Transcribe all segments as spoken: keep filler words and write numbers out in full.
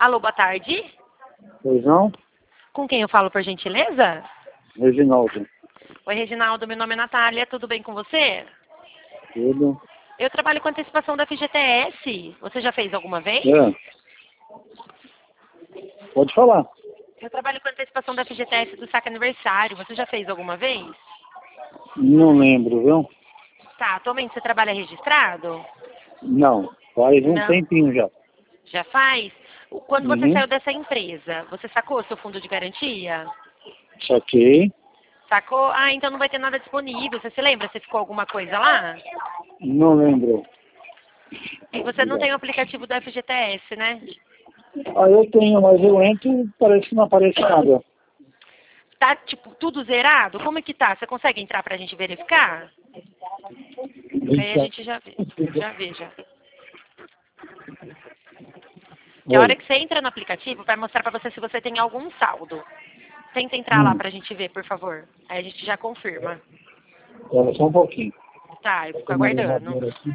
Alô, boa tarde. Pois não? Com quem eu falo, por gentileza? Reginaldo. Oi, Reginaldo, meu nome é Natália, tudo bem com você? Tudo? Eu trabalho com antecipação da F G T S. Você já fez alguma vez? É. Pode falar. Eu trabalho com antecipação da F G T S do saque aniversário. Você já fez alguma vez? Não lembro, viu? Tá, atualmente você trabalha registrado? Não. Faz um Não. tempinho já. Já faz? Quando você Uhum. saiu dessa empresa, você sacou seu fundo de garantia? Saquei. Sacou? Ah, então não vai ter nada disponível. Você se lembra se ficou alguma coisa lá? Não lembro. E você não tem o aplicativo do F G T S, né? Ah, eu tenho, mas eu entro e parece que não aparece nada. Tá, tipo, tudo zerado? Como é que tá? Você consegue entrar pra gente verificar? Aí a gente já vê. Já veja. Que a hora Oi. que você entra no aplicativo, vai mostrar pra você se você tem algum saldo. Tenta entrar lá Hum. pra gente ver, por favor. Aí a gente já confirma. Espera só um pouquinho. Tá, eu Vou fico tomar um aguardando. elevador aqui.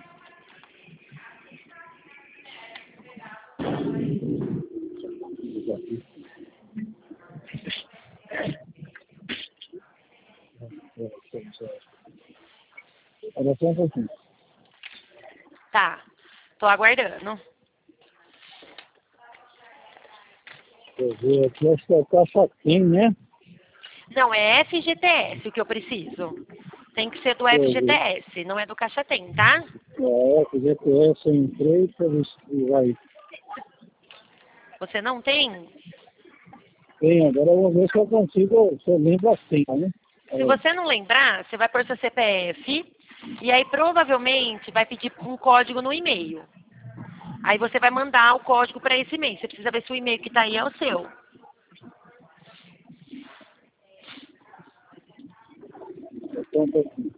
Espera só um pouquinho. Tá, tô aguardando. Deixa eu ver aqui, acho que é caixa tem, né? Não, é F G T S o que eu preciso. Tem que ser do Deixa eu F G T ver. S, não é do Caixa Tem, tá? É, F G T S eu entrei para ver se vai. Você não tem? Tem, agora eu vou ver se eu consigo, se eu lembro assim, né? Se É. você não lembrar, você vai pôr seu C P F e aí provavelmente vai pedir um código no e-mail. Aí você vai mandar o código para esse e-mail. Você precisa ver se o e-mail que está aí é o seu. Só um pouquinho.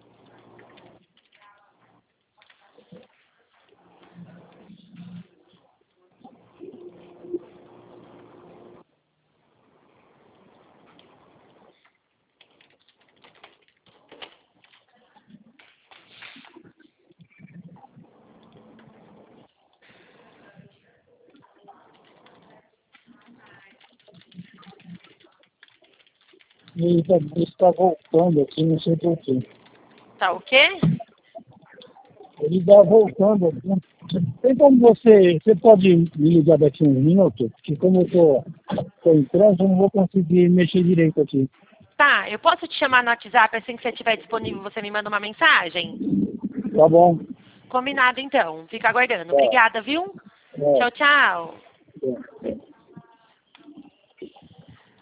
Ele está tá voltando aqui, não sei porquê. Tá o quê? Ele está voltando aqui. Tem como você, você pode me ligar daqui uns minutos? Porque como eu tô, tô em trânsito, eu não vou conseguir mexer direito aqui. Tá, eu posso te chamar no WhatsApp assim que você estiver disponível, você me manda uma mensagem? Tá bom? Combinado então. Fica aguardando. Tá. Obrigada, viu? É, Tchau, tchau. é.